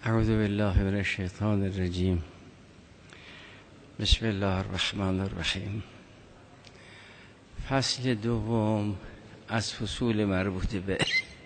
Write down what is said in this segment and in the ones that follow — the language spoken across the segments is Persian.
اعوذ بالله من الشیطان الرجیم. بسم الله الرحمن الرحیم. فصل دوم از فصول مربوط به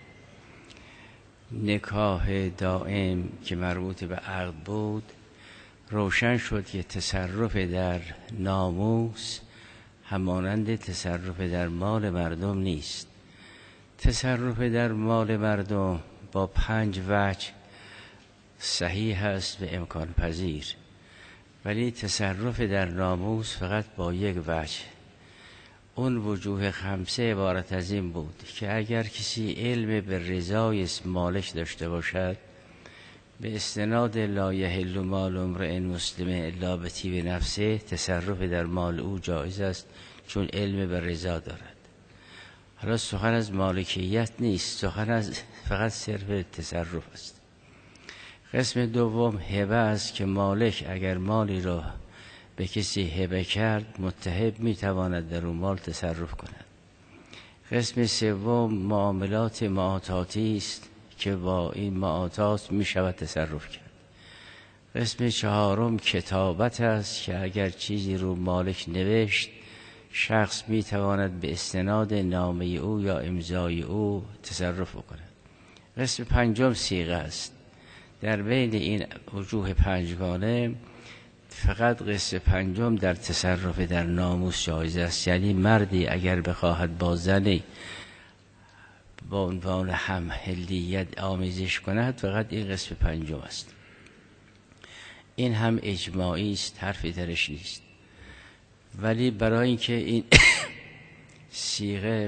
نکاح دائم که مربوط به عقد بود روشن شد که تصرف در ناموس همانند تصرف در مال مردم نیست. تصرف در مال مردم با 5 وجه صحیح است و امکان پذیر، ولی تصرف در ناموس فقط با 1 وجه. اون وجوه 5 عبارت از این بود که اگر کسی علم به رضای مالک داشته باشد به استناد لا یحل مال امرئ مسلم الا بطیب نفسه، تصرف در مال او جایز است چون علم به رضا دارد. حالا سخن از مالکیت نیست، سخن از فقط صرف تصرف است. قسم دوم هبه است که مالک اگر مالی را به کسی هبه کرد متهب میتواند در اون مال تصرف کند. قسم سوم معاملات معاطاتی است که با این معاطات میشود تصرف کرد. قسم چهارم کتابت است که اگر چیزی رو مالک نوشت شخص میتواند به استناد نامه او یا امضای او تصرف کند. قسم پنجم صیغه است. در بین این وجوه 5گانه فقط قسم پنجم در تصرف در ناموس جایز است، یعنی مردی اگر بخواهد با زنی با عنوان همحلیت آمیزش کند فقط این قسم پنجم است. این هم اجماعی است، حرفی درش نیست. ولی برای اینکه این صیغه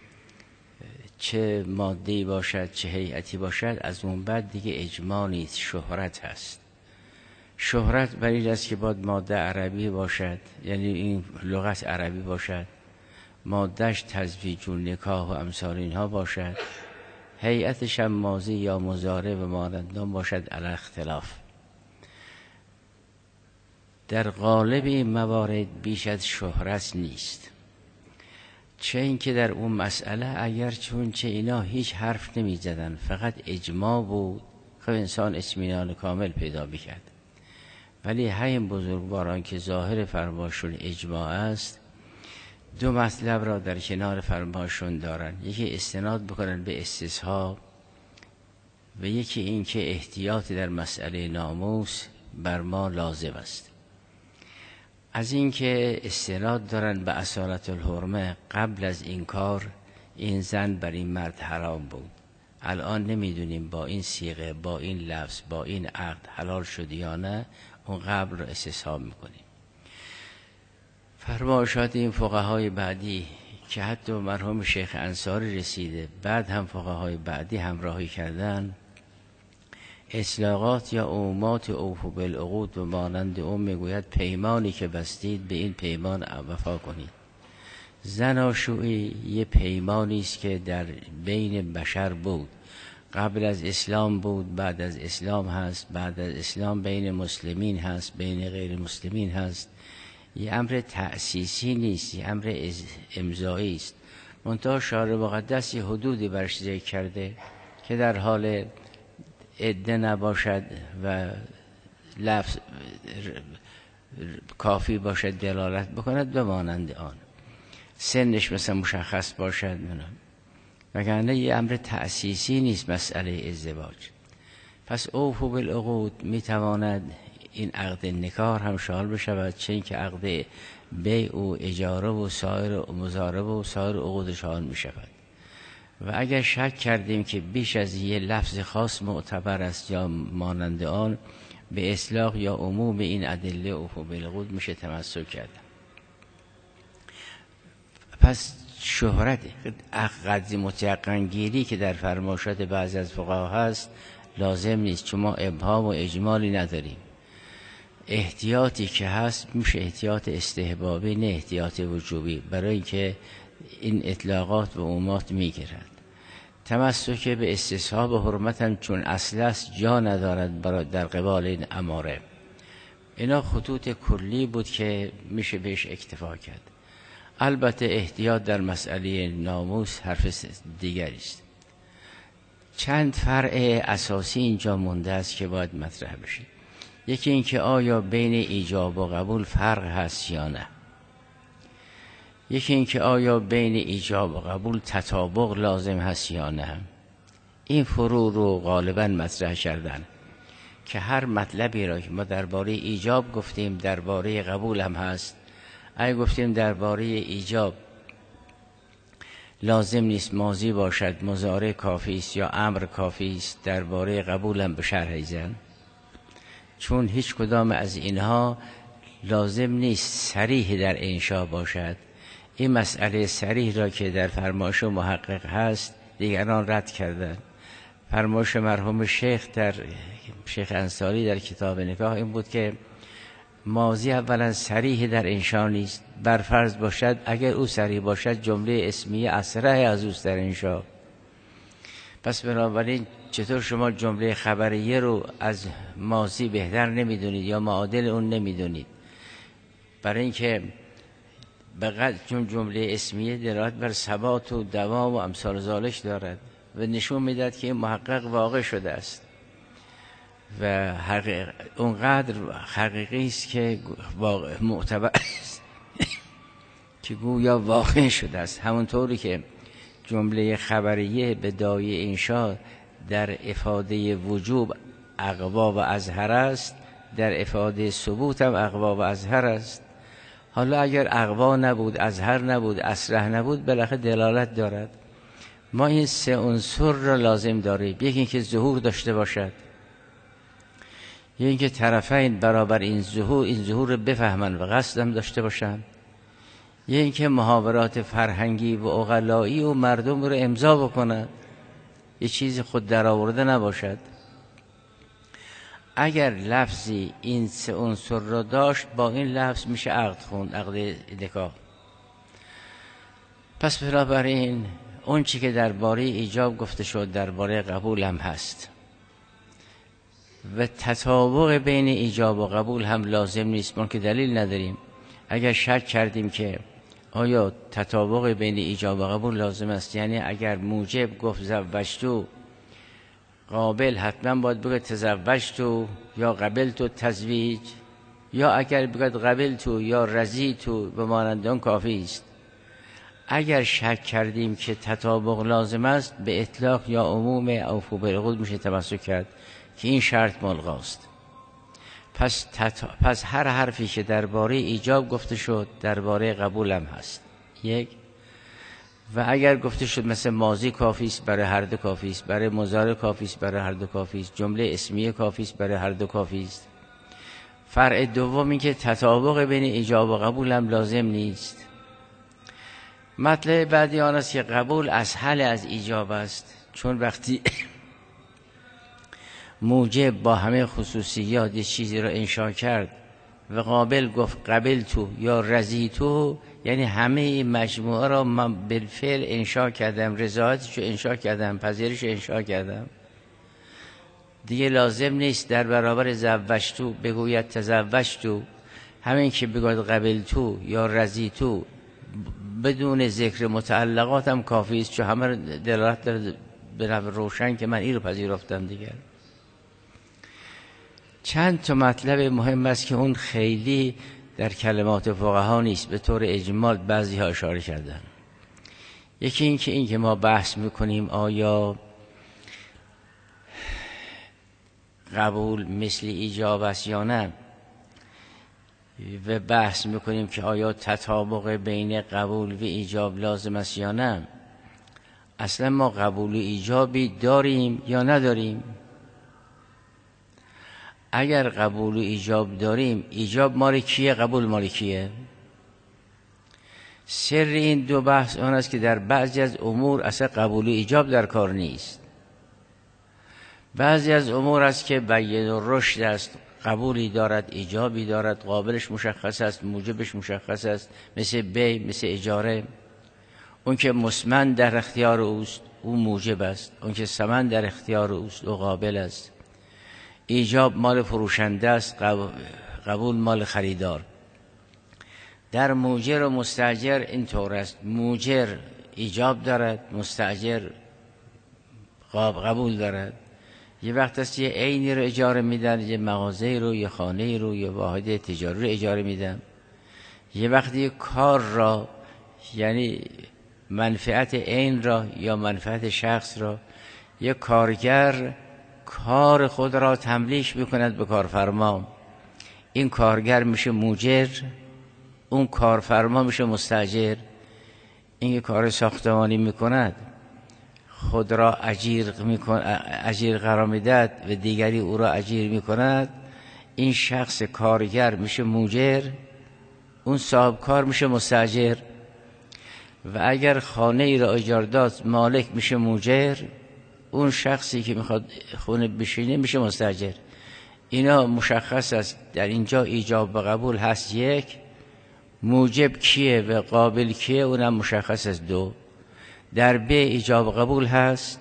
چه ماده‌ای باشد چه هیئتی باشد از اون بعد دیگه اجماع نیست، شهرت هست. شهرت بر این است که باید ماده عربی باشد، یعنی این لغت عربی باشد، مادهش تزویج و نکاح و امثال اینها باشد، هیئتش هم ماضی یا مضارع و مانندان باشد علی اختلاف. در غالب این موارد بیش از شهرت نیست، چه اینکه در اون مسئله اگر چون چه اینا هیچ حرف نمی زدن، فقط اجماع بود، خب انسان اطمینان کامل پیدا میکرد. ولی همین بزرگواران که ظاهر فرمایشون اجماع است 2 مطلب را در کنار فرمایشون دارن، یکی استناد بکنن به استصحاب و یکی این که احتیاط در مسئله ناموس بر ما لازم است. از این که استناد دارن به اصالت الحرمه، قبل از این کار این زن بر این مرد حرام بود، الان نمیدونیم با این صیغه با این لفظ با این عقد حلال شد یا نه، اون قبل رو استصحاب میکنیم. فرمایشات این فقهای بعدی که حتی مرحوم شیخ انصاری رسیده بعد هم فقهای بعدی همراهی کردن، اطلاقات یا عمومات اوفوا بالعقود و مانند اون میگوید پیمانی که بستید به این پیمان وفا کنید. زناشویی یه پیمانی است که در بین بشر بود، قبل از اسلام بود، بعد از اسلام هست، بعد از اسلام بین مسلمین هست، بین غیر مسلمین هست. یه امر تأسیسی نیست، یه امر امضایی است. منتها شارع مقدس یه حدودی برش ذکر کرده که در حال عده نباشد و لفظ کافی باشد دلالت بکند به مانند آن، سنش مثلا مشخص باشد، وگرنه یه امر تأسیسی نیست مسئله ازدواج. پس اوفوا بالعقود میتواند این عقد نکاح هم شامل بشود، چه اینکه عقد بیع و اجاره و سایر مضاربه و سایر عقود شامل میشود. و اگر شک کردیم که بیش از یه لفظ خاص معتبر است یا مانند آن، به اطلاق یا عموم این ادله اوفوا بالعقود میشه تمسک کرد. پس شهرت قدر متیقن گیری که در فرمایشات بعضی از فقها هست لازم نیست، چون ما ابهام و اجمالی نداریم. احتیاطی که هست میشه احتیاط استحبابی نه احتیاط وجوبی، برای اینکه این اطلاقات و عمومات میگیرد. تمسک به استصحاب حرمت هم چون اصل است جا ندارد برای در قبال این اماره. اینا خطوط کلی بود که میشه بهش اکتفا کرد. البته احتیاط در مسئله ناموس حرف دیگری است. چند فرع اساسی اینجا مونده است که باید مطرح بشه. یکی این که آیا بین ایجاب و قبول فرق هست یا نه. یکی این که آیا بین ایجاب و قبول تطابق لازم هست یا نه. این فروع رو غالبا مطرح کردن که هر مطلبی را که ما درباره ایجاب گفتیم درباره قبول هم هست. اگه گفتیم درباره ایجاب لازم نیست ماضی باشد، مضارع کافی است یا امر کافی است، درباره قبول هم به شرح زن، چون هیچ کدام از اینها لازم نیست صریح در انشا باشد. این مسئله صریح را که در فرمایش محقق هست دیگران رد کردند. فرمایش مرحوم شیخ انصاری در کتاب نکاح این بود که ماضی اولا صریح در انشا نیست، بر فرض باشد اگر او صریح باشد جمله اسمیه اسرع از اوست در انشا. پس بنابراین چطور شما جمله خبریه رو از ماضی بهتر نمیدونید یا معادل اون نمیدونید؟ برای اینکه بقدر چون جمله اسمیه دلالت بر ثبات و دوام و امثال ذالک دارد و نشون میداد که این محقق واقع شده است و اونقدر حقیقی است که معتبر است که گویا واقع شده است. همونطوری که جمله خبریه به داعی انشاء در افاده وجوب اقوا و اظهر است، در افاده ثبوت هم اقوا و اظهر است. حالا اگر اقوا نبود، اظهر نبود، اصرح نبود، بالاخره دلالت دارد. ما این سه عنصر را لازم داریم. یکی اینکه ظهور داشته باشد، یکی اینکه طرفین برابر این ظهور رو بفهمن و قصد هم داشته باشن، یکی اینکه محاورات فرهنگی و عقلایی و مردم رو امضا بکنن، یه چیزی خود در آورده نباشد. اگر لفظی این سه عنصر را داشت با این لفظ میشه عقد خوند، عقد نکاح. پس بنابراین اون چی که درباره ایجاب گفته شد درباره قبول هم هست و تطابق بین ایجاب و قبول هم لازم نیست. ما که دلیل نداریم. اگر شک کردیم که آیا تطابق بین ایجاب و قبول لازم است، یعنی اگر موجب گفت زوجتو، قابل حتما باید بگه تزوجتو یا قبلتو تزویج، یا اگر بگه قبلتو یا رضیتو به مانند آن کافی است. اگر شک کردیم که تطابق لازم است به اطلاق یا عموم اوفوا بالعقود میشه تمسک کرد که این شرط ملغاست. پس هر حرفی که درباره ایجاب گفته شد درباره قبول هم هست. یک، و اگر گفته شد مثل ماضی کافی است برای هر دو کافی است، برای مضارع کافی است برای هر دو کافی است، جمله اسمیه کافی است برای هر دو کافی است. فرع دوم این که تطابق بین ایجاب و قبول هم لازم نیست. مطلب بعدی آن است که قبول اسهل از ایجاب است، چون وقتی موجب با همه خصوصیات یه چیزی را انشا کرد و قابل گفت قبل تو یا رضی تو، یعنی همه این مجموعه را من بالفعل انشا کردم، رضایتش رو انشا کردم، پذیرش انشا کردم. دیگه لازم نیست در برابر زوجتو بگوید تزوجتو، همین که بگوید قبل تو یا رضی تو بدون ذکر متعلقات هم کافی است، چون همه دلالت داره به نحو روشن که من این رو پذیرفتم. دیگر چند تا مطلب مهم است که اون خیلی در کلمات فقها نیست، به طور اجمال بعضی ها اشاره کردن. یکی این که ما بحث میکنیم آیا قبول مثل ایجاب است یا نه، و بحث میکنیم که آیا تطابق بین قبول و ایجاب لازم است یا نه. اصلا ما قبول و ایجابی داریم یا نداریم؟ اگر قبول و ایجاب داریم، ایجاب مال کیه، قبول مال کیه؟ سر این دو بحث آن است که در بعضی از امور اصلا قبول و ایجاب در کار نیست. بعضی از امور است که بین و رشد است، قبولی دارد، ایجابی دارد، قابلش مشخص است، موجبش مشخص است، مثل بی، مثل اجاره. اون که مسمن در اختیار اوست او موجب است، اون که ثمن در اختیار اوست او قابل است. ایجاب مال فروشنده است، قبول مال خریدار. در موجر و مستاجر این طور است، موجر ایجاب دارد، مستاجر قبول دارد. یه وقت است یه عینی رو اجاره میدن، یه مغازه رو، یه خانه رو، یه واحد تجاری رو اجاره میدن. یه وقتی یه کار را، یعنی منفعت عین را یا منفعت شخص را، یه کارگر کار خود را تملیک میکند به کارفرما، این کارگر میشه موجر، اون کارفرما میشه مستاجر. این یه کار ساختمانی میکند، خود را اجیر قرار میدهد و دیگری او را اجیر میکند، این شخص کارگر میشه موجر، اون صاحب کار میشه مستاجر. و اگر خانه ای را اجاره داد، مالک میشه موجر، اون شخصی که میخواد خونه بشینه میشه مستاجر. اینا مشخص است. در اینجا ایجاب و قبول هست یک، موجب کیه و قابل کیه اونم مشخص است دو. در ب ایجاب و قبول هست،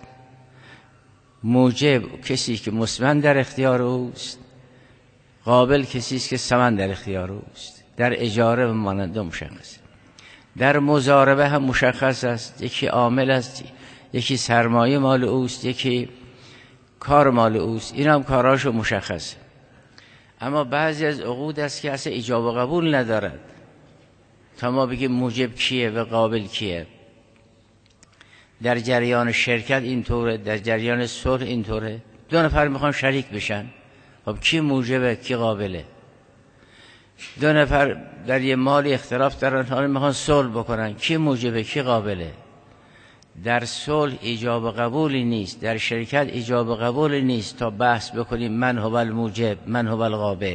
موجب کسی که مسمن در اختیار اوست، قابل کسی است که ثمن در اختیار اوست. در اجاره و مانند مشخص. در مضاربه هم مشخص است، یکی عامل است، یکی سرمایه مال اوست، یکی کار مال اوست. این هم کاراشو مشخصه. اما بعضی از عقود است که اصلا ایجاب و قبول ندارد تا ما بگیم موجب کیه و قابل کیه. در جریان شرکت اینطوره، در جریان صلح اینطوره. دو نفر میخوان شریک بشن، خب کی موجبه کی قابله؟ دو نفر در یه مالی اختلاف دارن، حالا میخوان صلح بکنن، کی موجبه کی قابله؟ در صلح ایجاب و قبولی نیست، در شرکت ایجاب و قبولی نیست تا بحث بکنیم من هو الموجب من هو القابل.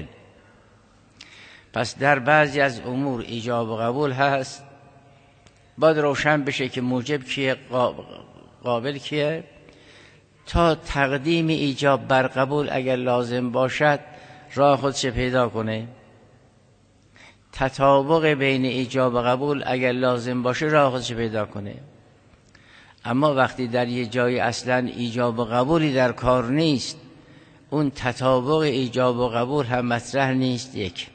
پس در بعضی از امور ایجاب و قبول هست، باید روشن بشه که موجب کیه قابل کیه، تا تقدیم ایجاب بر قبول اگر لازم باشد راه خودش پیدا کنه، تطابق بین ایجاب و قبول اگر لازم باشه راه خودش پیدا کنه. اما وقتی در یه جای اصلا ایجاب و قبولی در کار نیست، اون تطابق ایجاب و قبول هم مطرح نیست. یک،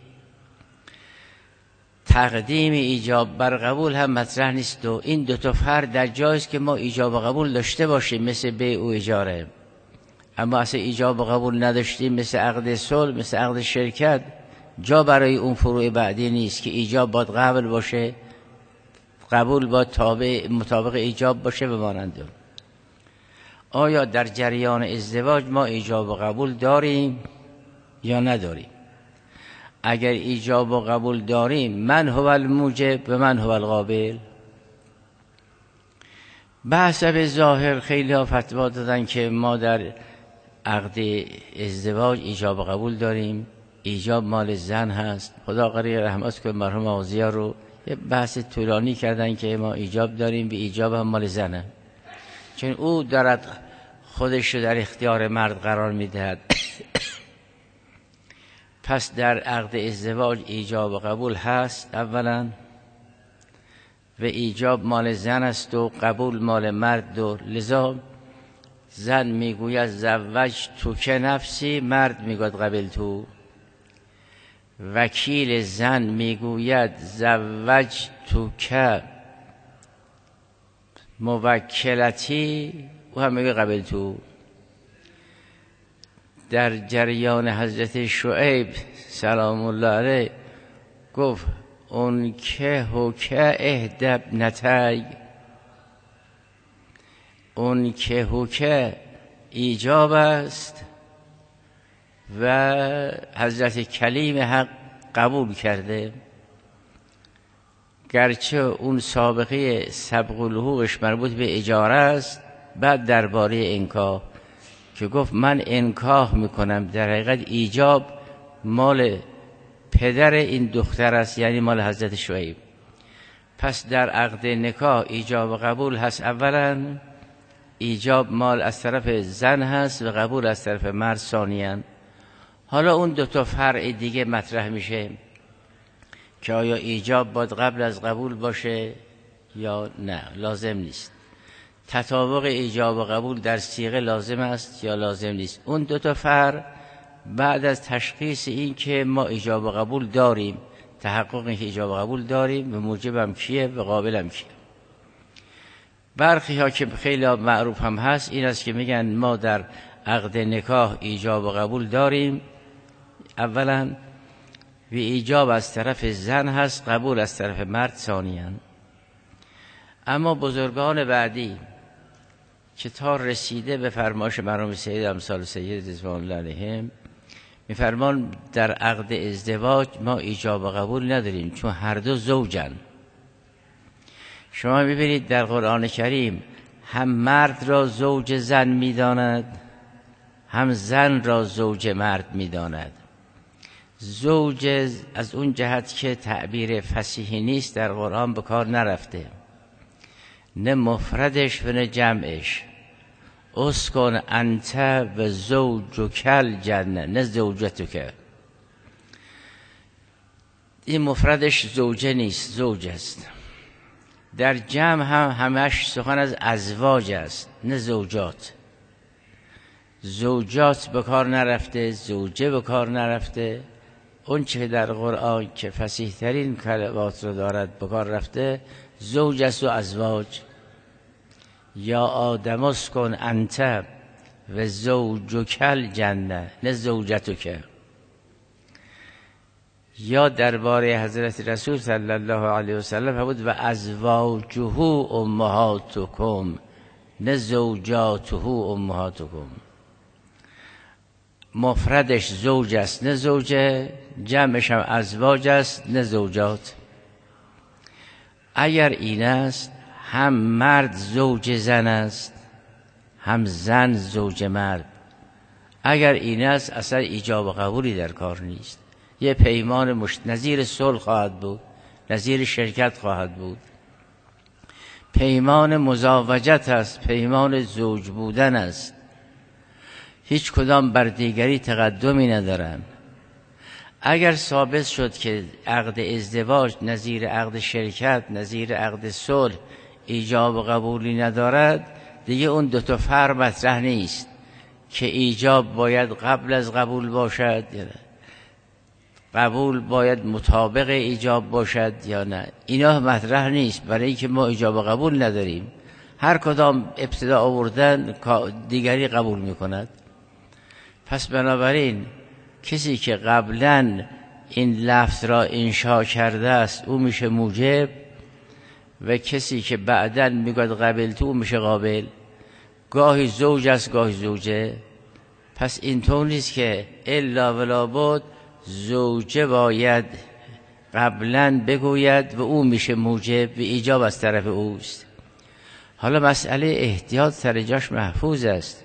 تقدیم ایجاب بر قبول هم مطرح نیست. دو، این دو تا فرق در جایست که ما ایجاب و قبول داشته باشیم مثل بیع و اجاره، اما اصلا ایجاب و قبول نداشتیم مثل عقد صلح، مثل عقد شرکت، جا برای اون فروع بعدی نیست که ایجاب باید قبل باشه، قبول باید مطابق ایجاب باشه و مانند. آیا در جریان ازدواج ما ایجاب و قبول داریم یا نداریم؟ اگر ایجاب و قبول داریم، من هو الموجب و من هو القابل؟ بحث به ظاهر خیلی ها فتوا دادن که ما در عقد ازدواج ایجاب و قبول داریم، ایجاب مال زن هست. خدا قری رحمت کنه مرحوم آغازی ها رو یه بحث طولانی کردن که ما ایجاب داریم و ایجاب هم مال زنه، چون او دارد خودش رو در اختیار مرد قرار میدهد. پس در عقد ازدواج ایجاب و قبول هست اولا، و ایجاب مال زن است و قبول مال مرد. و لذا زن میگوید زوج تو که نفسی، مرد میگوید قبل تو. وکیل زن میگوید زوج تو که موکلتی، او هم میگه قبل تو. در جریان حضرت شعیب سلام الله علیه گفت اون که حکه اهدب نتای، اون که حکه ایجاب است و حضرت کلیم حق قبول کرده، گرچه اون سابقه سبق الحقوقش مربوط به اجاره است. بعد درباره انکاح که گفت من انکاح میکنم، در حقیقت ایجاب مال پدر این دختر است، یعنی مال حضرت شعیب. پس در عقد نکاح ایجاب و قبول هست. اولا ایجاب مال از طرف زن هست و قبول از طرف مرد ثانیاً. حالا اون دو تا فرع دیگه مطرح میشه که آیا ایجاب باید قبل از قبول باشه یا نه، لازم نیست. تطابق ایجاب و قبول در صیغه لازم است یا لازم نیست. اون دو تا فرع بعد از تشخیص این که ما ایجاب و قبول داریم، تحقق این که ایجاب و قبول داریم و موجب هم کیه و قابل هم کیه. برخی ها که خیلی معروف هم هست این است که میگن ما در عقد نکاح ایجاب و قبول داریم، اولا و ایجاب از طرف زن هست، قبول از طرف مرد ثانیاً. اما بزرگان بعدی که تا رسیده به فرمایش مرحوم سید امثال سید رضوان الله علیهم میفرمان در عقد ازدواج ما ایجاب و قبول نداریم، چون هر دو زوجن. شما ببینید در قرآن کریم هم مرد را زوج زن میداند، هم زن را زوج مرد میداند. زوج از اون جهت که تعبیر فصیحی نیست در قرآن به کار نرفته، نه مفردش و نه جمعش. اسکن انت و زوجک الجنه، نه زوجتک. این مفردش زوجه نیست، زوج است. در جمع هم همش سخن از ازواج است، نه زوجات. زوجات به کار نرفته، زوجه به کار نرفته. اون چه در قرآن که فصیح ترین کلمات رو دارد به کار رفته زوج است و ازواج. یا آدم اسکن انت و زوجک الجنه، نه زوجتک. یا درباره حضرت رسول صلی الله علیه و سلم فرمود و ازواجه امهاتکم، نه زوجاته امهاتکم. مفردش زوج است نه زوجه، جمعش هم ازواج است نه زوجات. اگر این است هم مرد زوج زن است، هم زن زوج مرد. اگر این است اصلا ایجاب و قبولی در کار نیست. یه پیمان نظیر صلح خواهد بود، نظیر شرکت خواهد بود. پیمان مزاوجت است، پیمان زوج بودن است. هیچ کدام بر دیگری تقدمی ندارن. اگر ثابت شد که عقد ازدواج نظیر عقد شرکت، نظیر عقد صلح ایجاب و قبولی ندارد، دیگه اون دو تا فرق مطرح نیست که ایجاب باید قبل از قبول باشد یا نه، قبول باید مطابق ایجاب باشد یا نه. اینا مطرح نیست، برای اینکه ما ایجاب و قبول نداریم. هر کدام ابتدا آوردن دیگری قبول میکند. پس بنابراین کسی که قبلا این لفظ را انشا کرده است او میشه موجب، و کسی که بعداً میگوید قبل تو میشه قابل. گاهی زوج است گاهی زوجه. پس اینطور نیست که الا ولا بد زوجه باید قبلا بگوید و او میشه موجب و ایجاب از طرف اوست. حالا مسئله احتیاط سر جاش محفوظ است.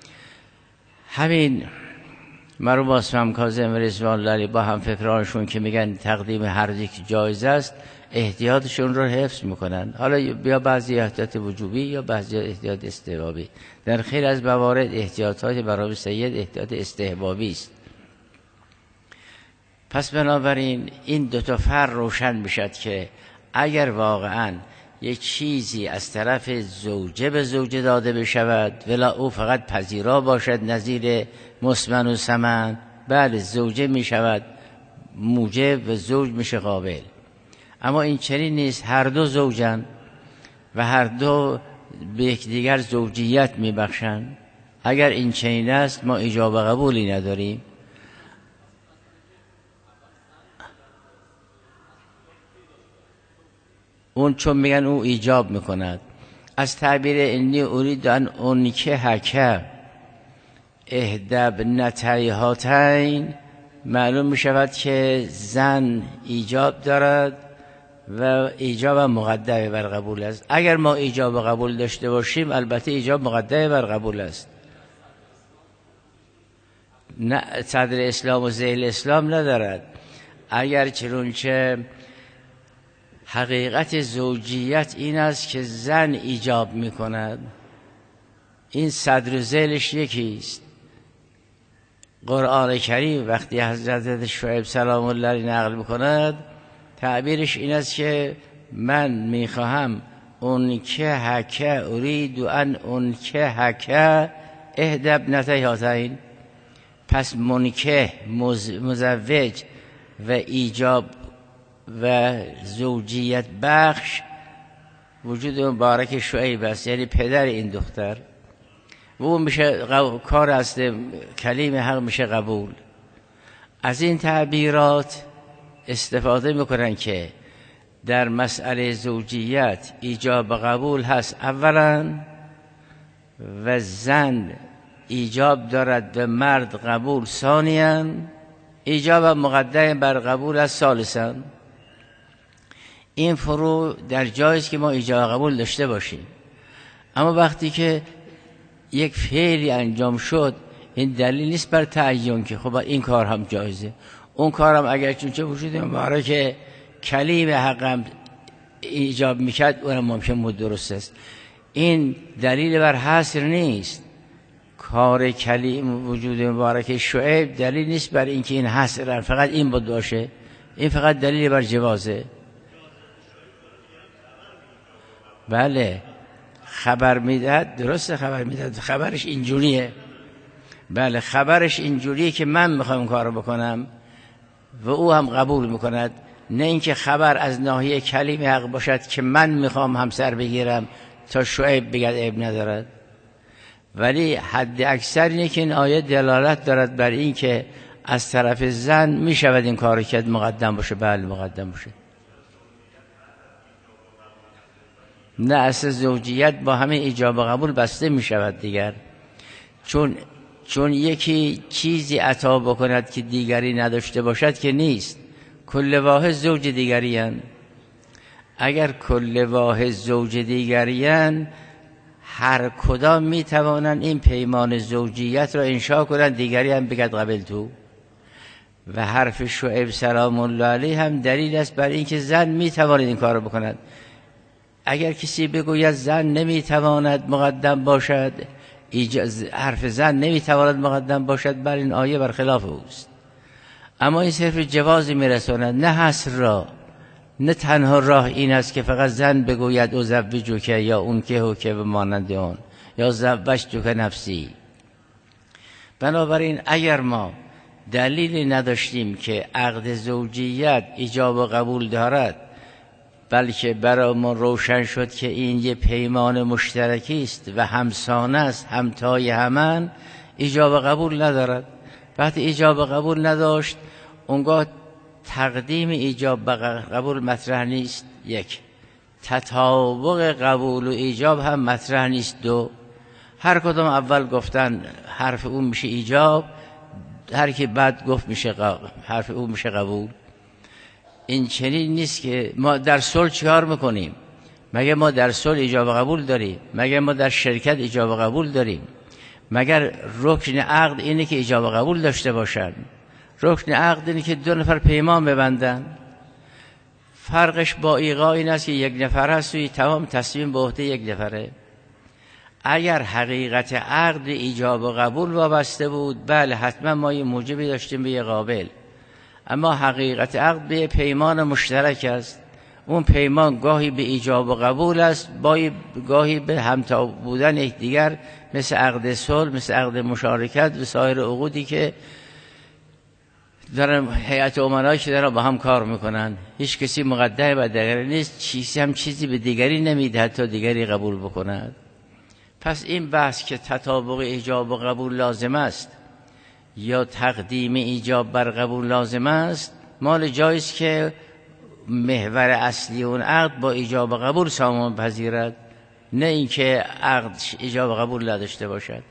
همین مرحوم اسمم کاظم رضوان الله علیه با هم فکرانشون که میگن تقدیم هر یک جایز است، احتیاطشون رو حفظ میکنن. حالا یا بعضی احتیاط وجوبی یا بعضی احتیاط استحبابی. در خیلی از موارد احتیاطات برای سید احتیاط استحبابی است. پس بنابراین این دو تا فرق روشن میشد که اگر واقعا یک چیزی از طرف زوجه به زوجه داده بشود ولا او فقط پذیرا باشد نظیر مسمن و سمن، بله زوجه میشود موجب و زوج میشه قابل. اما این چنین نیست، هر دو زوجن و هر دو به یکدیگر زوجیت میبخشند. اگر این چنین است ما ایجاب و قبولی نداریم. اون چون میگن او ایجاب میکند. از تعبیر انی ارید ان انکحک احدی ابنتی هاتین معلوم میشود که زن ایجاب دارد و ایجاب مقدم بر قبول است. اگر ما ایجاب و قبول داشته باشیم البته ایجاب مقدم بر قبول است. نه صدر اسلام و ذیل اسلام ندارد. اگر چنانچه حقیقت زوجیت این است که زن ایجاب میکند، این صدر و ذیلش یکیست. قرآن کریم وقتی حضرت شعیب سلام الله علیه نقل میکند تعبیرش این است که من میخواهم انکحک ارید ان انکحک احدی ابنتی هاتین. پس منکح مزوج و ایجاب و زوجیت بخش وجود مبارک شعیب است، یعنی پدر این دختر، و اون میشه کار است کلیم حق میشه قبول. از این تعبیرات استفاده میکنن که در مسئله زوجیت ایجاب و قبول هست اولا، و زن ایجاب دارد و مرد قبول ثانیاً، ایجاب مقدم بر قبول از ثالثاً. این فروع در جایست که ما ایجاب قبول داشته باشیم، اما وقتی که یک فعلی انجام شد این دلیل نیست بر تعیین که خب این کار هم جایزه، اون کار هم اگر چون وجود مبارک کلیم حقم ایجاب میکرد اونم ممکن درست است. این دلیل بر حصر نیست. کار کلیم وجود مبارک شعیب دلیل نیست بر اینکه این حصر فقط این بود باشه، این فقط دلیل بر جوازه. بله خبر میدهد، درسته خبر میدهد، خبرش اینجوریه. بله خبرش اینجوریه که من میخوام این کارو بکنم و او هم قبول میکند، نه اینکه خبر از ناحیه کلیم حق باشد که من میخوام همسر بگیرم تا شعیب بگد عیب ندارد. ولی حد اکثر اینه که این آیه دلالت دارد بر این که از طرف زن میشود این کارو کرد، مقدم باشه. بله مقدم باشه. نه اصل زوجیت با همه ایجاب و قبول بسته می شود دیگر، چون یکی چیزی عطا بکند که دیگری نداشته باشد که نیست. کل واحد زوج دیگریان. اگر کل واحد زوج دیگریان، هر کدام می توانند این پیمان زوجیت را انشاء کنند، دیگری هم بگد قبل تو. و حرف شعیب سلام الله علیه هم دلیل است بر اینکه زن می تواند این کار را بکند. اگر کسی بگوید زن نمیتواند مقدم باشد، حرف زن نمیتواند مقدم باشد، بر این آیه برخلاف اوست. اما این صرف جوازی میرساند، نه حصر را. نه تنها راه این است که فقط زن بگوید او زوجوک یا اون که و مانند اون، یا زوجتک نفسی. بنابراین اگر ما دلیلی نداشتیم که عقد زوجیت ایجاب و قبول دارد، بلکه برای ما روشن شد که این یه پیمان مشترکی است و همسانه است، همتای همان، ایجاب و قبول ندارد. وقتی ایجاب و قبول نداشت، اونگاه تقدیم ایجاب و قبول مطرح نیست. یک، تطابق قبول و ایجاب هم مطرح نیست. دو، هر کدام اول گفتن حرف اون میشه ایجاب، هر کی بعد گفت میشه حرف اون میشه قبول. این چنین نیست که ما در صلح چیکار میکنیم؟ مگه ما در صلح ایجاب و قبول داریم؟ مگه ما در شرکت ایجاب و قبول داریم؟ مگر رکن عقد اینه که ایجاب و قبول داشته باشن؟ رکن عقد اینه که دو نفر پیمان ببندن. فرقش با ایقاع این است که یک نفر هست و تمام تصمیم به عهده یک نفره. اگر حقیقت عقد ایجاب و قبول وابسته بود، بله حتما ما یه موجبی داشتیم به یه قابل. اما حقیقت عقد به پیمان مشترک است. اون پیمان گاهی به ایجاب و قبول است، گاهی به همتا بودن یکدیگر، مثل عقد صلح، مثل عقد مشارکت و سایر عقودی که دارن هیئت امنایی که دارن با هم کار میکنن. هیچ کسی مقدم به دیگری نیست، چیزی به دیگری نمیده تا دیگری قبول بکند. پس این بحث که تطابق ایجاب و قبول لازم است یا تقدیم ایجاب بر قبول لازم است، مال جایست که محور اصلی اون عقد با ایجاب و قبول سامان پذیرد، نه اینکه عقد ایجاب و قبول نداشته باشد.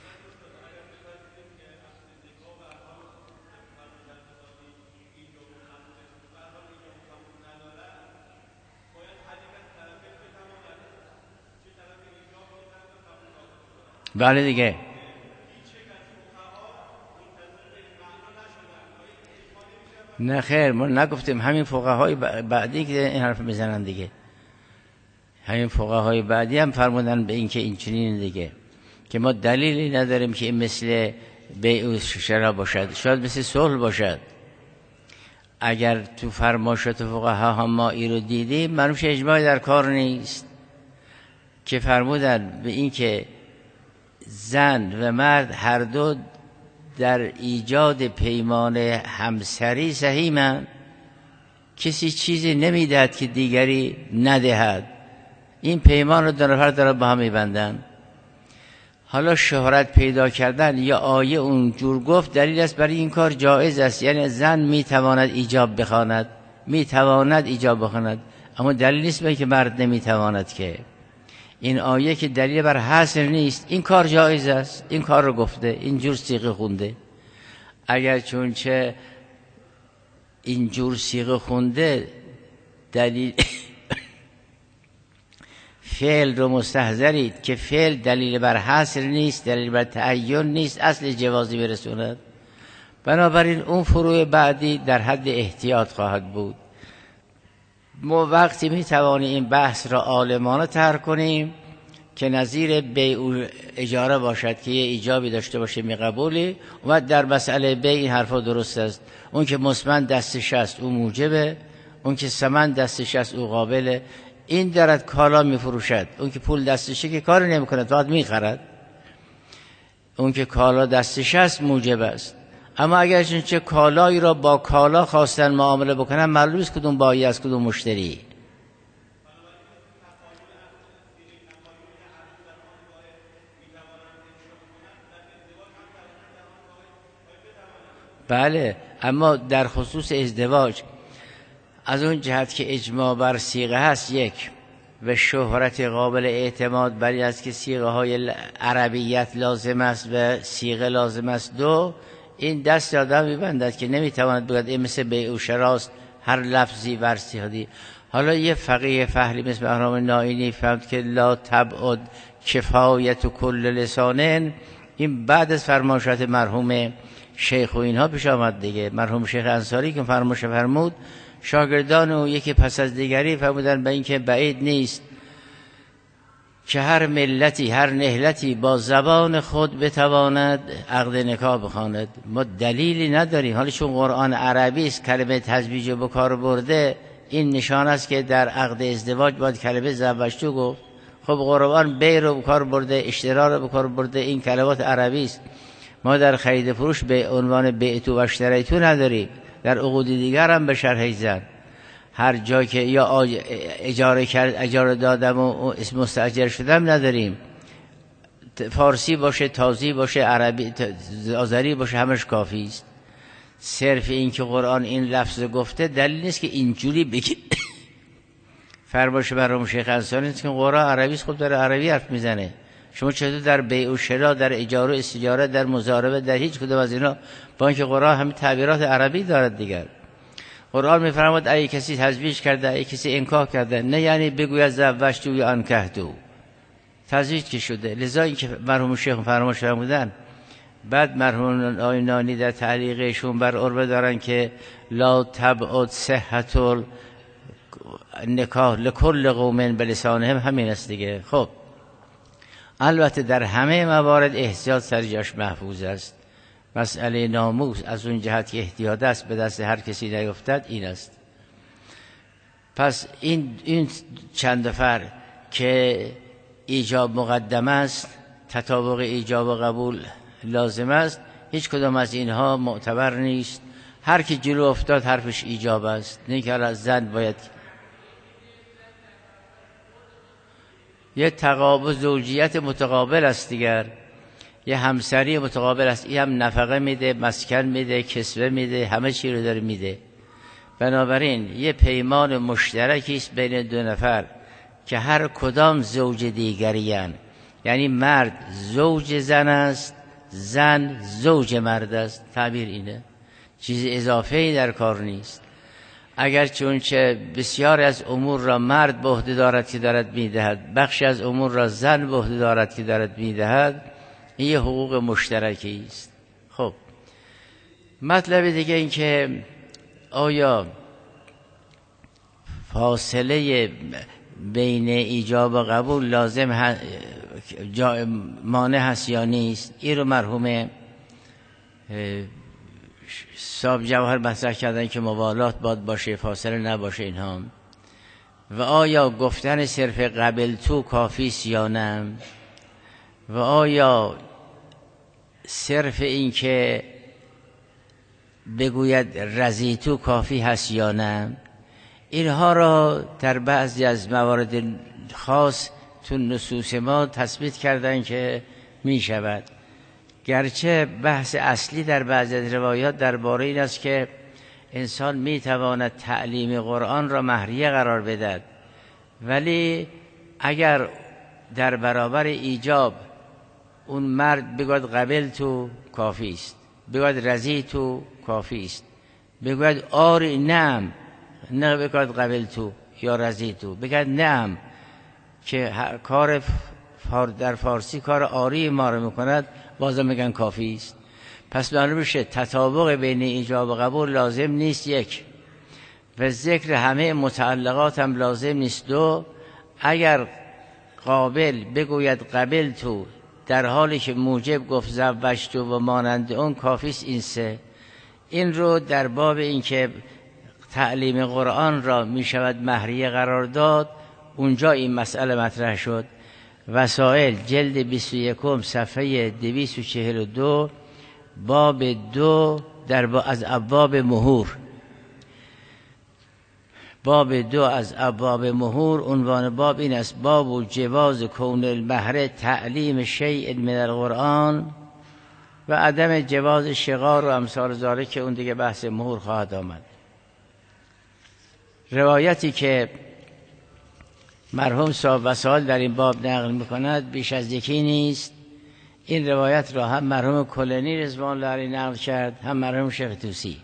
بله دیگه. نه خیر، ما نگفتیم. همین فقهای بعدی که این حرف میزنن دیگه، همین فقهای بعدی هم فرمودن به این که این چنین دیگه، که ما دلیلی نداریم که این مثل بیع و شرا باشد، شاید مثل صلح باشد. اگر تو فرمایشات فقها هم ما این رو دیدیم، معلوم شه اجماع در کار نیست، که فرمودن به این که زن و مرد هر دو در ایجاد پیمان همسری سهیمند. کسی چیزی نمیدهد که دیگری ندهد. این پیمان رو دو نفر دارن با هم میبندن. حالا شهرت پیدا کردن یا آیه اونجور گفت دلیل است برای این کار جایز است. یعنی زن میتواند ایجاب بخواند، میتواند ایجاب بخواند، اما دلیل نیست برای که مرد نمیتواند. که این آیه که دلیل بر حصر نیست، این کار جایز است، این کار رو گفته، اینجور صیغه خونده. اگر چونچه اینجور صیغه خونده دلیل فعل رو مستحضرید که فعل دلیل بر حصر نیست، دلیل بر تعین نیست، اصل جوازی برسوند. بنابراین اون فروع بعدی در حد احتیاط خواهد بود. ما وقتی میتوانیم این بحث را عالمانه طرح کنیم که نظیر بیع و اجاره باشد که یه ایجابی داشته باشه میقبولی، و در مسئله بیع این حرفا درست است. اون که مسمن دستش است او موجبه، اون که ثمن دستش است او قابله. این دارد کالا میفروشد، اون که پول دستشه که کاری نمیکنه، فقط میخرد. اون که کالا دستش است موجب است. اما اگر چه کالایی را با کالا خواستن معامله بکنن، معلوم نیست کدوم بایی است کدوم مشتری. بله، اما در خصوص ازدواج از اون جهت که اجماع بر صیغه هست یک، و شهرت قابل اعتماد بر این است که صیغه های عربیت لازم است و صیغه لازم است. دو، این دست آدم میبندد که نمیتواند بگوید این مثل بیع و شراست، هر لفظی ورسیادی. حالا یه فقیه فهلی مثل بهرام نائینی فهمد که لا تبعد کفایت کل لسانن. این بعد از فرمایشات مرحوم شیخ و اینها پیش آمد دیگه. مرحوم شیخ انصاری که فرمایش فرمود، شاگردان و یکی پس از دیگری فرمودن به این که بعید نیست که هر ملتی هر نهلتی با زبان خود بتواند عقد نکاح بخواند. ما دلیلی نداریم. حالا چون قرآن عربی است کلمه تزویج به کار برده، این نشان است که در عقد ازدواج باید کلمه زوجتو گفت. خب قرآن بیع رو به کار برده، اشترا رو به کار برده، این کلمات عربی است. ما در خرید فروش به عنوان بیعتو و اشتریتو نداریم. در عقود دیگر هم به شرح زن هر جا که یا اجاره کرد اجاره دادم و اسم مستاجر شدم نداریم. فارسی باشه، تازی باشه، عربی آذری باشه، همش کافی است. صرف این که قرآن این لفظ گفته دلیل نیست که اینجوری بگی. فرمایش مرحوم شیخ انصاری نیست که قرآن عربی است، خب در عربی حرف میزنه. شما چطور در بیع و شرا، در اجاره و استجاره، در مضاربه، در هیچ کدوم از اینا با اینکه قرآن همین تعبیرات عربی دارد دیگر. قرآن میفرماید اگه کسی تزویج کرده، اگه کسی انکاح کرده، نه یعنی بگوید زوجتو یا انکحتو، تزویج که شده. لذا این که مرحوم شیخ فرمایش فرمودن، بعد مرحوم آینانی در تعلیقشون بر عربه دارن که لا تبعد صحت النکاح لکل قوم بلسانهم، همین است دیگه. خب البته در همه موارد احتیاط سر جاش محفوظ است. مسئله ناموس از اون جهت که احتیاط است به دست هر کسی نیفتد، این است. پس این چند فرق که ایجاب مقدم است، تطابق ایجاب و قبول لازم است، هیچ کدام از اینها معتبر نیست. هر کی جلو افتاد حرفش ایجاب است. نه که از زن باید یه تقابل زوجیت متقابل است دیگر، یه همسری متقابل است. این هم نفقه میده، مسکن میده، کسوه میده، همه چی رو داره میده. بنابراین یه پیمان مشترکی است بین دو نفر که هر کدام زوج دیگریان. یعنی مرد زوج زن است، زن زوج مرد است. تعبیر اینه، چیز اضافه‌ای در کار نیست. اگر چونچه بسیار از امور را مرد به عهده دارد که دارد میدهد، بخشی از امور را زن به عهده دارد که دارد میدهد، این یه حقوق مشترکی است. خب مطلب دیگه این که آیا فاصله بین ایجاب و قبول لازم مانع هست یا نیست؟ این رو مرحوم صاحب جوهر مطرح کردن که موالات باید باشه، فاصله نباشه اینها. و آیا گفتن صرف قبل تو کافی است یا نه؟ و آیا صرف این که بگوید رضیتو کافی هست یا نه؟ اینها را در بعضی از موارد خاص تو نصوص ما تثبیت کردن که می شود، گرچه بحث اصلی در بعضی از روایات درباره این است که انسان می تواند تعلیم قرآن را مهریه قرار بدهد، ولی اگر در برابر ایجاب اون مرد بگوید قبل تو کافی است، بگوید رضی تو کافی است، بگوید آری نعم، نه بگوید قبل تو یا رضی تو، بگوید نعم، که کار در فارسی کار آری ما رو میکند، بازم میگن کافی است. پس معلوم میشه تطابق بین ایجاب و قبول لازم نیست، یک، و ذکر همه متعلقات هم لازم نیست، دو، اگر قابل بگوید قبل تو در حالی که موجب گفت زوجتو و مانند اون کافی است. این سه، این رو در باب این که تعلیم قرآن را می شود مهریه قرار داد، اونجا این مسئله مطرح شد. وسائل جلد 21 صفحه 242 باب 2 از ابواب مهور، باب 2 از ابواب مهور، عنوان باب این است: باب جواز کون المهر تعلیم شیء من القرآن و عدم جواز شغار و امثال ذالک، که اون دیگه بحث مهور خواهد آمد. روایتی که مرحوم صاحب وسائل در این باب نقل میکند بیش از یکی نیست. این روایت را هم مرحوم کلینی رضوان الله علیه نقل کرد، هم مرحوم شیخ طوسی.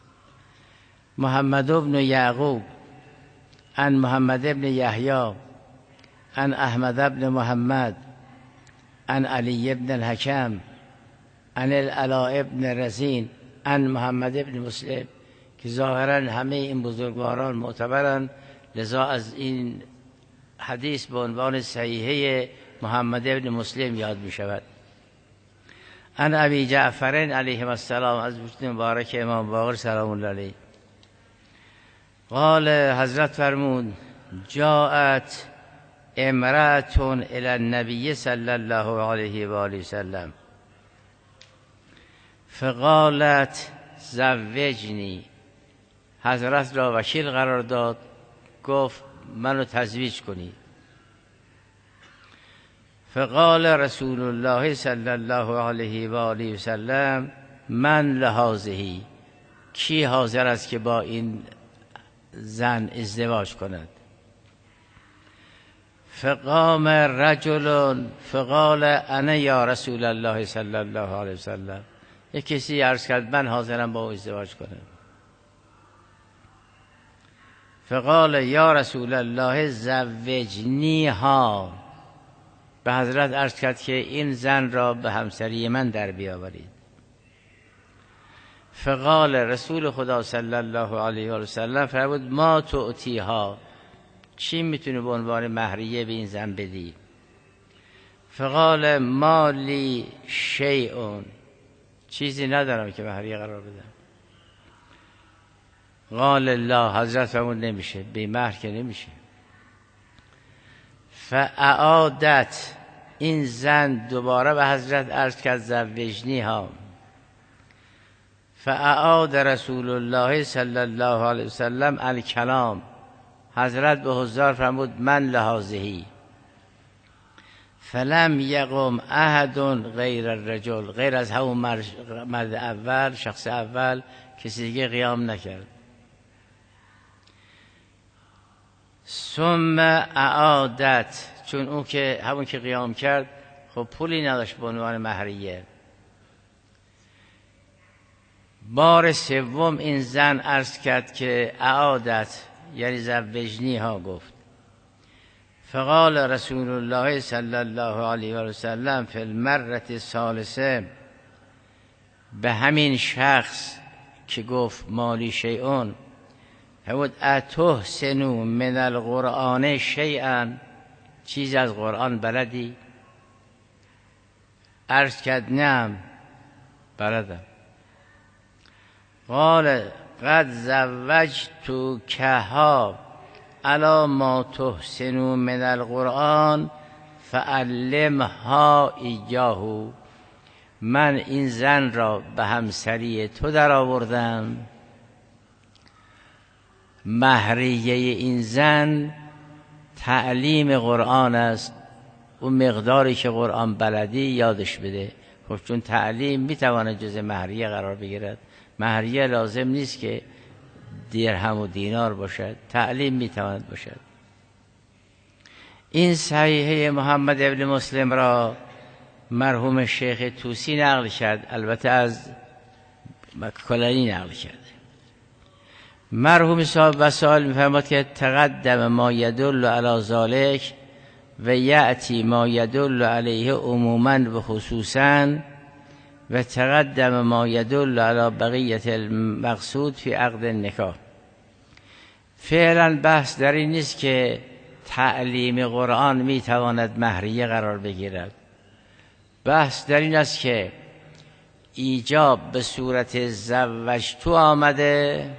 محمد بن یعقوب عن محمد بن یحیی عن احمد بن محمد عن علی بن الحکم عن العلاء بن رزین عن محمد بن مسلم، که ظاهرا همه این بزرگواران معتبرند، لذا از این حدیث به عنوان صحیحه محمد بن مسلم یاد می شود. عن ابی جعفر علیه السلام، از وجود مبارک امام باقر سلام الله علیه، قال، حضرت فرمود: جاءت امرأة الى النبی صلی الله علیه و آله وسلم فقالت زوجنی، حضرت را وکیل قرار داد، گفت منو تزویج کنی. فقال رسول الله صلی الله علیه و آله وسلم: من لهذه، کی حاضر است که با این زن ازدواج کند؟ فقام رجل فقال انا یا رسول الله صلی الله علیه وسلم، یک کسی عرض کرد من حاضرم با او ازدواج کنم. فقال یا رسول الله زوجنیها، به حضرت عرض کرد که این زن را به همسری من در بیاورید. فقال رسول خدا صلی الله علیه و سلم فرمود: ما تعطیها، چی میتونی به عنوان مهریه به این زن بدی؟ فقال مالی شیء، چیزی ندارم که مهریه قرار بدم. قال لا، حضرت فرمود نمیشه، بی مهر که نمیشه. فاعادت، این زن دوباره به حضرت عرض کرد زوجنیها. فاعاد رسول الله صلی الله علیه وسلم الکلام، حضرت به حضار فرمود من لهذه. فلم یقم احد غیر الرجل، غیر از همون مرد اول، شخص اول، کسی دیگه قیام نکرد. ثم اعادت، چون اون که همون که قیام کرد خب پولی نداشت به عنوان مهریه. بار سوم این زن عرض کرد که اعادت یعنی زوجنی ها گفت. فقال رسول الله صلی الله علیه و سلم فی المرة الثالثه، به همین شخص که گفت مالی شیئون، فرمود اتحسنوا من القرآن شیئا، چیز از قرآن بلدی؟ عرض کرد نعم بلدم. قال قد زوجتکها علی ما تحسنوا من القرآن فعلمها ایاه، من این زن را به همسری تو در آوردم، مهریه این زن تعلیم قرآن است. اون مقداری که قرآن بلدی یادش بده. خب چون تعلیم میتونه جز مهریه قرار بگیرد، مهریه لازم نیست که درهم و دینار باشد، تعلیم میتواند باشد. این صحیحه محمد ابن مسلم را مرحوم شیخ طوسی نقل کرد، البته از کلینی نقل کرد. مرحوم صاحب وسائل میفرماد که تقدم ما یدل علی ذلک و یأتی ما یدل علیه عموما و خصوصا و تقدم ما یدل علی بقیت المقصود فی عقد النکاح. فعلا بحث در این نیست که تعلیم قرآن میتواند مهریه قرار بگیرد. بحث در این است که ایجاب به صورت زوجتو آمده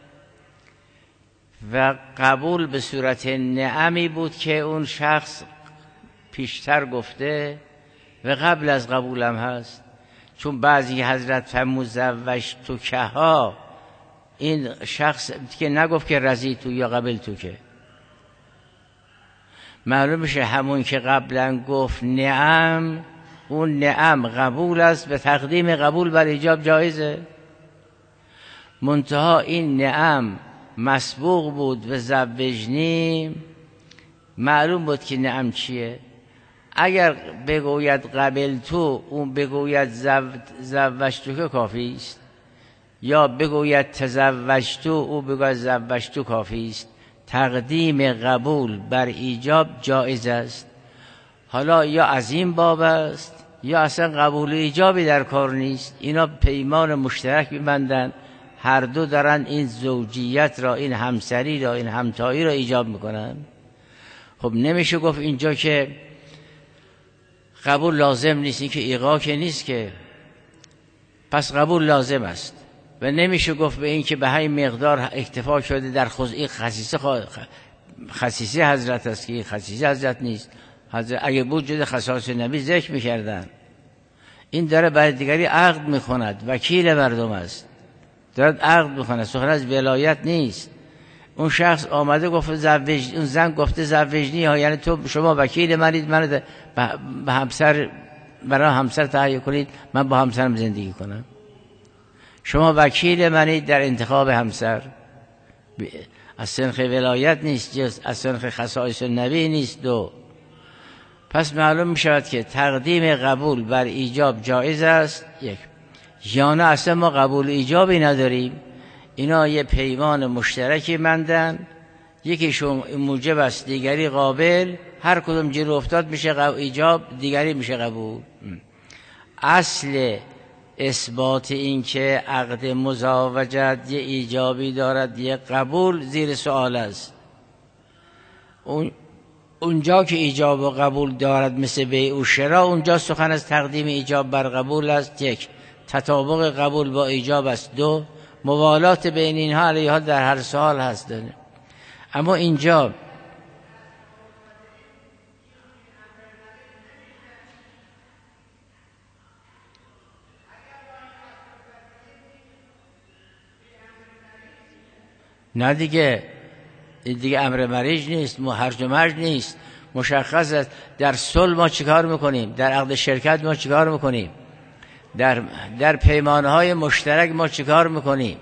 و قبول به صورت نعمی بود که اون شخص پیشتر گفته و قبل از قبولم هست. چون بعضی حضرت فرمود زوجتو که ها، این شخص که نگفت که رضی تو یا قبل تو، که معلوم میشه همون که قبلا گفت نعم، اون نعم قبول است، به تقدیم قبول بر ایجاب جایزه. منتها این نعم مسبوق بود و زوجنی، معلوم بود که نعم چیه. اگر بگوید قبل تو، اون بگوید زوجتو که کافی است، یا بگوید تزوجتو، او بگوید زوجتو کافی است. تقدیم قبول بر ایجاب جایز است. حالا یا از این باب است یا اصلا قبول ایجابی در کار نیست. اینا پیمان مشترک می‌بندن، هر دو دارن این زوجیت را، این همسری را، این همتایی را ایجاب میکنن. خب نمیشه گفت اینجا که قبول لازم نیست، این که ایقاع که نیست که، پس قبول لازم است. و نمیشه گفت به این که به همین مقدار اکتفا شده در این خصیصه حضرت است، که این خصیصه حضرت نیست. حضرت اگه بود جز خصائص نبی ذکر میکردن. این داره برای دیگری عقد میکند، وکیل مردم است، دارد عقد میکند، سخن از ولایت نیست. اون شخص آمده گفت اون زن گفته زوجنی ها، یعنی تو شما وکیل منید، من به همسر، برای همسر تهیه کنید، من با همسرم زندگی کنم. شما وکیل منید در انتخاب همسر. از سنخ ولایت نیست، از سنخ خصائص نبی نیست. دو، پس معلوم می شود که تقدیم قبول بر ایجاب جایز است. یک، یا نه اصلا ما قبول ایجابی نداریم. اینا یه پیمان مشترکی مندن، یکیشون موجب است دیگری قابل، هر کدوم جلو افتاد میشه ایجاب، دیگری میشه قبول. اصل اثبات این که عقد مزاوجت یه ایجابی دارد یه قبول زیر سوال است. اونجا که ایجاب و قبول دارد مثل بیع و شرا، اونجا سخن از تقدیم ایجاب بر قبول است. یک، تطابق قبول با ایجاب است. دو، موالات بین اینها علیها در هر سال هست. اما اینجا نه دیگه امر مریج نیست، هرج و مرج نیست، مشخص است. در صلح ما چیکار میکنیم؟ در عقد شرکت ما چیکار میکنیم؟ در پیمانهای مشترک ما چیکار میکنیم؟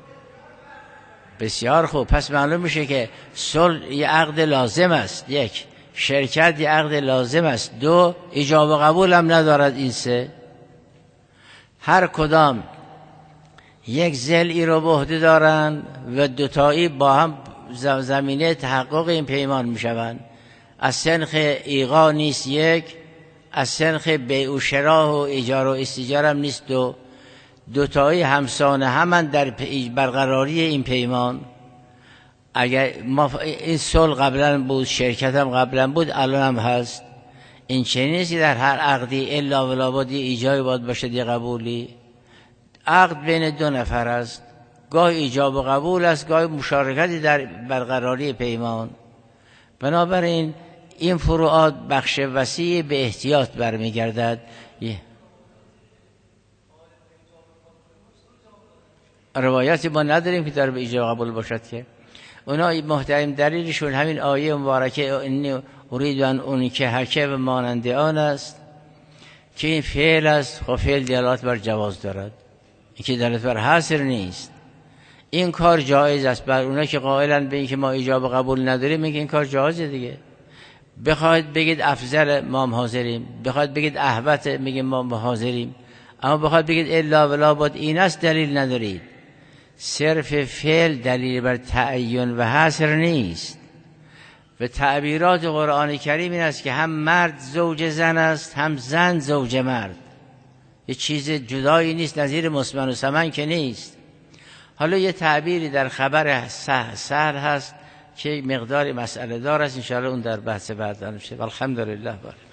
بسیار خوب. پس معلوم میشه که صلح یه عقد لازم است. یک، شرکت یه عقد لازم است. دو، ایجاب و قبول هم ندارد. این سه، هر کدام یک ضلعی رو به عهده دارند و دوتایی با هم زمینه تحقق این پیمان میشوند. از سنخ ایقاع نیست. یک، از سنخ بیع و شرا و ایجار و استیجار هم نیست. دو، دوتایی همسانه همند در برقراری این پیمان. اگر ما این صلح قبلا بود، شرکت هم قبلا بود، الان هم هست. این چنین نیست در هر عقدی الا ولا بد ایجابی باید باشه دی قبولی. عقد بین دو نفر است، گاه ایجاب و قبول است، گاه مشارکتی در برقراری پیمان. بنابراین این فروعات بخش وسیع به احتیاط برمیگردد. روایتی ما نداریم که در به ایجاب قبول باشد که اونا محترم دلیلشون همین آیه مبارکه انی ارید ان انکحک و مانند آن است که این فعل است. خب فعل دلالت بر جواز دارد، این که دلالت بر حصر نیست. این کار جایز است. بر اونا که قائلن به این که ما ایجاب قبول نداریم میگه این کار جایزه دیگه. بخواید بگید افضل ما هم حاضریم، بخواید بگید احوط میگیم ما حاضریم، اما بخواید بگید الا ولا بد این است دلیل ندارید. صرف فعل دلیل بر تعین و حصر نیست. و تعبیرات قرآن کریم این است که هم مرد زوج زن است، هم زن زوج مرد. یه چیز جدایی نیست، نظیر مسمن و سمن که نیست. حالا یه تعبیری در خبر سهل هست که مقدار مسئله دار است، انشاءالله اون در بحث بعد میشه. الحمدلله.